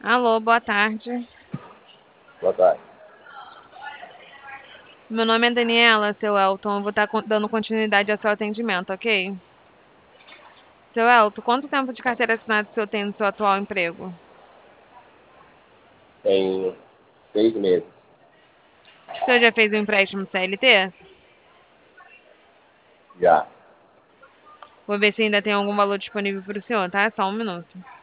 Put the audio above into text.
Alô, boa tarde. Boa tarde. Meu nome é Daniela, seu Elton. Eu vou estar dando continuidade ao seu atendimento, ok? Seu Elton, quanto tempo de carteira assinada o senhor tem no seu atual emprego? Tenho 6 meses. O senhor já fez um empréstimo CLT? Já. Vou ver se ainda tem algum valor disponível para o senhor, tá? Só um minuto.